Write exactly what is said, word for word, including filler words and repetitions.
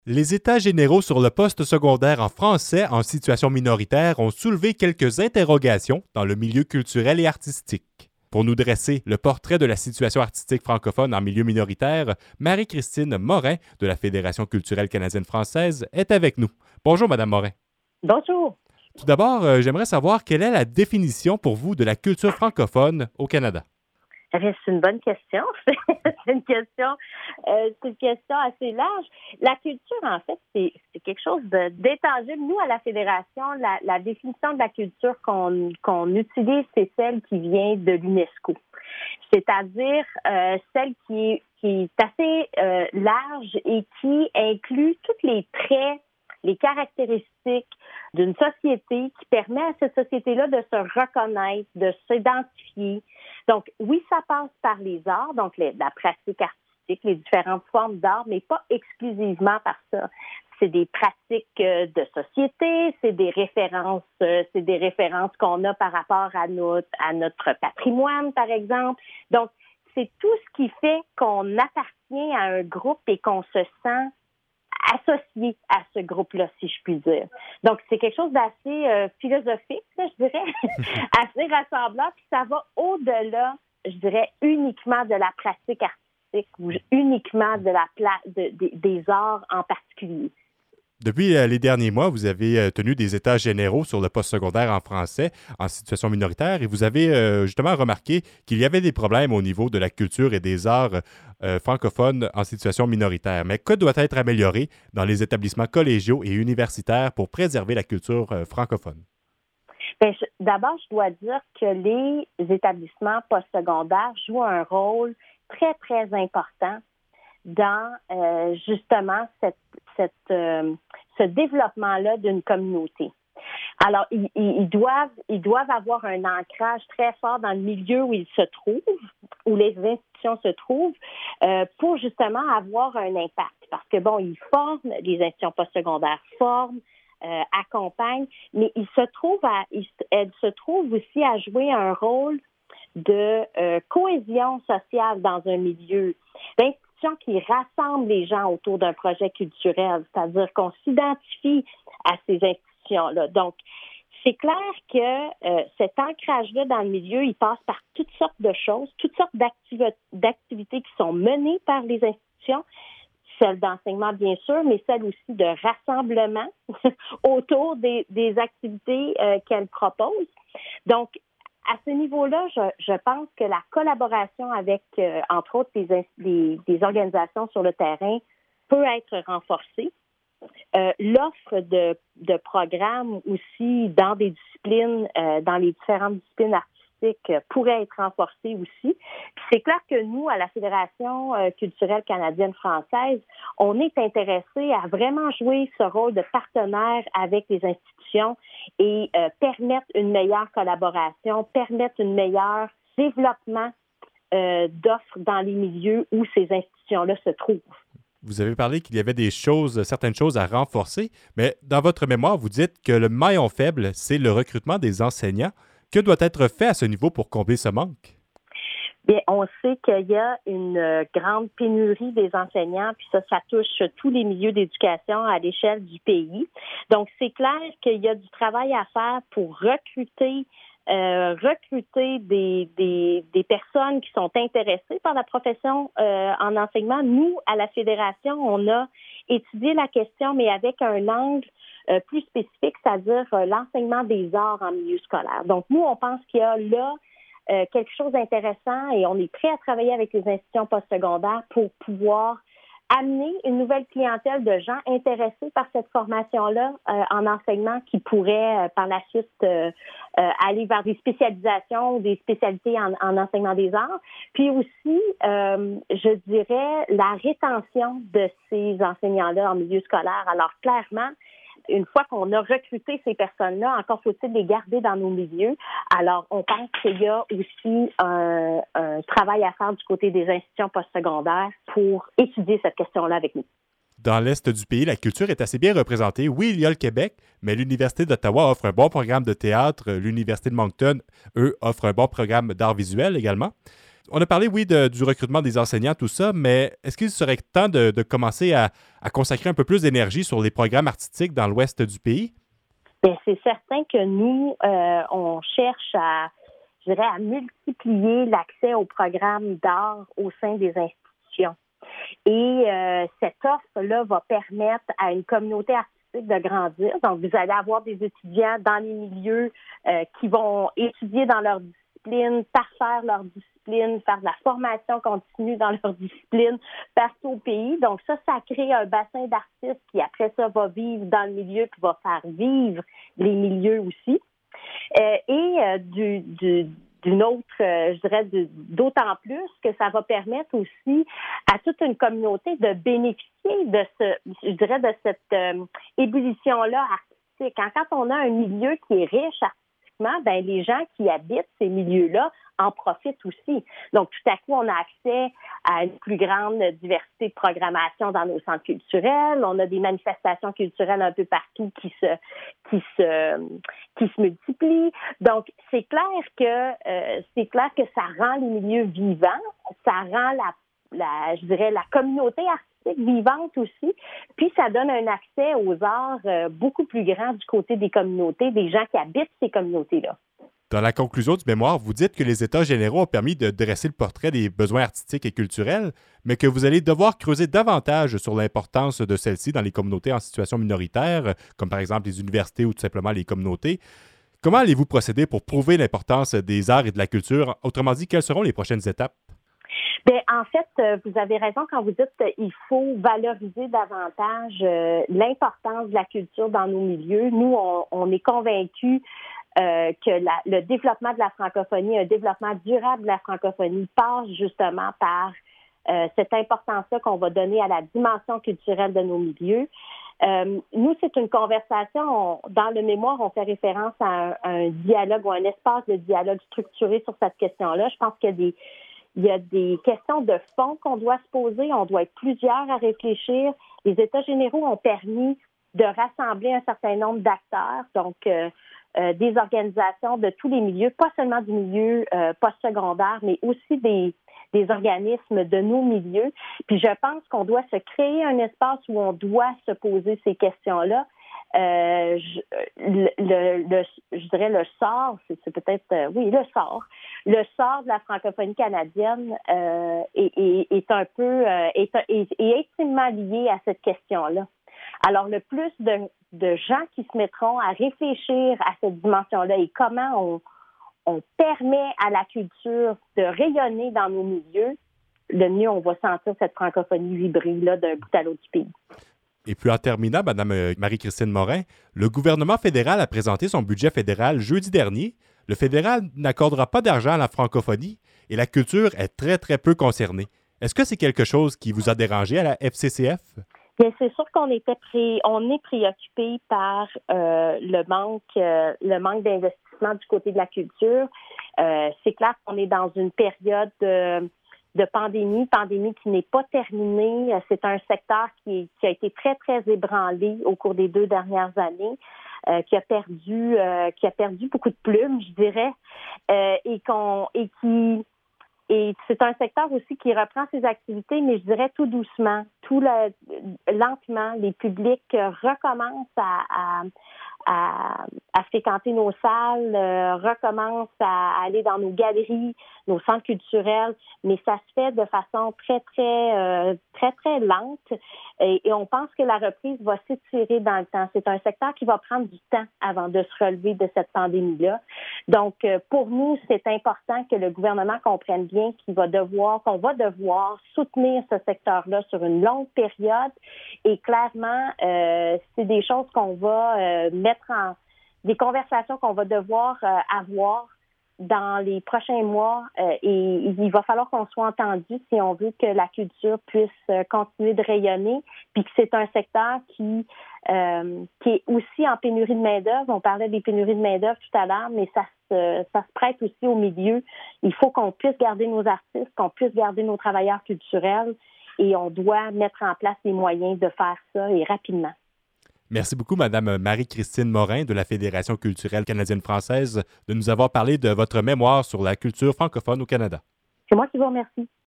Les États généraux sur le poste secondaire en français en situation minoritaire ont soulevé quelques interrogations dans le milieu culturel et artistique. Pour nous dresser le portrait de la situation artistique francophone en milieu minoritaire, Marie-Christine Morin de la Fédération culturelle canadienne-française est avec nous. Bonjour, Madame Morin. Bonjour. Tout d'abord, euh, j'aimerais savoir quelle est la définition pour vous de la culture francophone au Canada? Eh bien, c'est une bonne question. c'est une question, euh, c'est une question assez large. La culture, en fait, c'est, c'est quelque chose de, d'intangible. Nous, à la Fédération, la, la définition de la culture qu'on, qu'on utilise, c'est celle qui vient de l'UNESCO. C'est-à-dire euh, celle qui est, qui est assez euh, large et qui inclut tous les traits, les caractéristiques d'une société qui permet à cette société-là de se reconnaître, de s'identifier. Donc, oui, ça passe par les arts, donc les, la pratique artistique, les différentes formes d'art, mais pas exclusivement par ça. C'est des pratiques euh, de société, c'est des références, euh, c'est des références qu'on a par rapport à notre, à notre patrimoine, par exemple. Donc, c'est tout ce qui fait qu'on appartient à un groupe et qu'on se sent associé à ce groupe-là, si je puis dire. Donc, c'est quelque chose d'assez euh, philosophique, là, je dirais, assez rassemblant, puis ça va au-delà, je dirais, uniquement de la pratique artistique ou uniquement de la pla- de, de, des arts en particulier. Depuis euh, les derniers mois, vous avez euh, tenu des états généraux sur le postsecondaire en français en situation minoritaire et vous avez euh, justement remarqué qu'il y avait des problèmes au niveau de la culture et des arts euh, francophones en situation minoritaire. Mais que doit être amélioré dans les établissements collégiaux et universitaires pour préserver la culture euh, francophone? Bien, je, d'abord, je dois dire que les établissements postsecondaires jouent un rôle très, très important dans euh, justement cette, cette, euh, ce développement-là d'une communauté. Alors, ils, ils, doivent, ils doivent avoir un ancrage très fort dans le milieu où ils se trouvent, où les institutions se trouvent, euh, pour justement avoir un impact. Parce que, bon, ils forment, les institutions postsecondaires forment, euh, accompagnent, mais ils se trouvent à, ils, elles se trouvent aussi à jouer un rôle de euh, cohésion sociale dans un milieu, d'institutions qui rassemblent les gens autour d'un projet culturel, c'est-à-dire qu'on s'identifie à ces institutions-là. Donc, c'est clair que euh, cet ancrage-là dans le milieu, il passe par toutes sortes de choses, toutes sortes d'activi- d'activités qui sont menées par les institutions, celles d'enseignement, bien sûr, mais celles aussi de rassemblement autour des, des activités euh, qu'elles proposent. Donc, à ce niveau-là, je, je pense que la collaboration avec, euh, entre autres, des, des, des organisations sur le terrain peut être renforcée. Euh, l'offre de, de programmes aussi dans des disciplines, euh, dans les différentes disciplines artistiques, euh, pourrait être renforcée aussi. Puis c'est clair que nous, à la Fédération euh, culturelle canadienne-française, on est intéressés à vraiment jouer ce rôle de partenaire avec les institutions et euh, permettre une meilleure collaboration, permettre un meilleur développement euh, d'offres dans les milieux où ces institutions-là se trouvent. Vous avez parlé qu'il y avait des choses, certaines choses à renforcer, mais dans votre mémoire, vous dites que le maillon faible, c'est le recrutement des enseignants. Que doit être fait à ce niveau pour combler ce manque? Bien, on sait qu'il y a une grande pénurie des enseignants, puis ça, ça touche tous les milieux d'éducation à l'échelle du pays. Donc, c'est clair qu'il y a du travail à faire pour recruter Euh, recruter des, des, des personnes qui sont intéressées par la profession euh, en enseignement. Nous, à la Fédération, on a étudié la question, mais avec un angle euh, plus spécifique, c'est-à-dire euh, l'enseignement des arts en milieu scolaire. Donc, nous, on pense qu'il y a là euh, quelque chose d'intéressant et on est prêt à travailler avec les institutions postsecondaires pour pouvoir amener une nouvelle clientèle de gens intéressés par cette formation-là euh, en enseignement qui pourrait euh, par la suite euh, euh, aller vers des spécialisations ou des spécialités en, en enseignement des arts. Puis aussi, euh, je dirais, la rétention de ces enseignants-là en milieu scolaire. Alors, clairement, une fois qu'on a recruté ces personnes-là, encore faut-il les garder dans nos milieux. Alors, on pense qu'il y a aussi un, un travail à faire du côté des institutions postsecondaires pour étudier cette question-là avec nous. Dans l'Est du pays, la culture est assez bien représentée. Oui, il y a le Québec, mais l'Université d'Ottawa offre un bon programme de théâtre. L'Université de Moncton, eux, offre un bon programme d'art visuel également. On a parlé, oui, de, du recrutement des enseignants, tout ça, mais est-ce qu'il serait temps de, de commencer à, à consacrer un peu plus d'énergie sur les programmes artistiques dans l'ouest du pays? Bien, c'est certain que nous, euh, on cherche à, je dirais, à multiplier l'accès aux programmes d'art au sein des institutions. Et euh, cette offre-là va permettre à une communauté artistique de grandir. Donc, vous allez avoir des étudiants dans les milieux euh, qui vont étudier dans leur discipline, parfaire leur discipline, faire de la formation continue dans leur discipline partout au pays. Donc, ça, ça crée un bassin d'artistes qui, après ça, va vivre dans le milieu puis va faire vivre les milieux aussi. Euh, et euh, du, du d'une autre, euh, je dirais, de, d'autant plus que ça va permettre aussi à toute une communauté de bénéficier de ce, je dirais, de cette euh, ébullition-là artistique. Hein, quand on a un milieu qui est riche artistiquement, ben les gens qui habitent ces milieux-là en profitent aussi. Donc, tout à coup, on a accès à une plus grande diversité de programmation dans nos centres culturels. On a des manifestations culturelles un peu partout qui se qui se qui se multiplient. Donc, c'est clair que euh, c'est clair que ça rend les milieux vivants, ça rend la la je dirais la communauté artistique vivante aussi, puis ça donne un accès aux arts euh, beaucoup plus grand du côté des communautés, des gens qui habitent ces communautés-là. Dans la conclusion du mémoire, vous dites que les États généraux ont permis de dresser le portrait des besoins artistiques et culturels, mais que vous allez devoir creuser davantage sur l'importance de celles-ci dans les communautés en situation minoritaire, comme par exemple les universités ou tout simplement les communautés. Comment allez-vous procéder pour prouver l'importance des arts et de la culture? Autrement dit, quelles seront les prochaines étapes? Bien, en fait, vous avez raison quand vous dites qu'il faut valoriser davantage euh, l'importance de la culture dans nos milieux. Nous, on, on est convaincus Euh, que la, le développement de la francophonie, un développement durable de la francophonie passe justement par euh, cette importance-là qu'on va donner à la dimension culturelle de nos milieux. Euh, nous, c'est une conversation, on, dans le mémoire, on fait référence à un, un dialogue ou un espace de dialogue structuré sur cette question-là. Je pense qu'il y a des, il y a des questions de fond qu'on doit se poser, on doit être plusieurs à réfléchir. Les États généraux ont permis de rassembler un certain nombre d'acteurs, donc euh, Euh, des organisations de tous les milieux, pas seulement du milieu euh, postsecondaire, mais aussi des, des organismes de nos milieux. Puis je pense qu'on doit se créer un espace où on doit se poser ces questions-là. Euh, je, le, le, le, je dirais le sort, c'est, c'est peut-être, euh, oui, le sort. Le sort de la francophonie canadienne euh, est, est, est un peu, euh, est, est, est intimement lié à cette question-là. Alors, le plus de, de gens qui se mettront à réfléchir à cette dimension-là et comment on, on permet à la culture de rayonner dans nos milieux, le mieux on va sentir cette francophonie vibrer là, d'un bout à l'autre du pays. Et puis en terminant, Mme Marie-Christine Morin, le gouvernement fédéral a présenté son budget fédéral jeudi dernier. Le fédéral n'accordera pas d'argent à la francophonie et la culture est très, très peu concernée. Est-ce que c'est quelque chose qui vous a dérangé à la F C C F? Bien, c'est sûr qu'on était pré... on est préoccupé par euh, le manque, euh, le manque d'investissement du côté de la culture. Euh, c'est clair qu'on est dans une période de, de pandémie, pandémie qui n'est pas terminée. C'est un secteur qui, est, qui a été très très ébranlé au cours des deux dernières années, euh, qui a perdu, euh, qui a perdu beaucoup de plumes, je dirais, euh, et qu'on et qui Et c'est un secteur aussi qui reprend ses activités, mais je dirais tout doucement, tout le, lentement. Les publics recommencent à, à, à, à fréquenter nos salles, euh, recommencent à aller dans nos galeries, nos centres culturels, mais ça se fait de façon très, très, euh, très, très lente. Et, et on pense que la reprise va s'étirer dans le temps. C'est un secteur qui va prendre du temps avant de se relever de cette pandémie-là. Donc, euh, pour nous, c'est important que le gouvernement comprenne bien qu'il va devoir, qu'on va devoir soutenir ce secteur-là sur une longue période. Et clairement, euh, c'est des choses qu'on va euh, mettre en, des conversations qu'on va devoir euh, avoir dans les prochains mois, euh, et il va falloir qu'on soit entendu si on veut que la culture puisse euh, continuer de rayonner, puis que c'est un secteur qui euh, qui est aussi en pénurie de main-d'œuvre. On parlait des pénuries de main-d'œuvre tout à l'heure, mais ça se, ça se prête aussi au milieu. Il faut qu'on puisse garder nos artistes, qu'on puisse garder nos travailleurs culturels, et on doit mettre en place les moyens de faire ça, et rapidement. Merci beaucoup, Mme Marie-Christine Morin de la Fédération culturelle canadienne-française, de nous avoir parlé de votre mémoire sur la culture francophone au Canada. C'est moi qui vous remercie.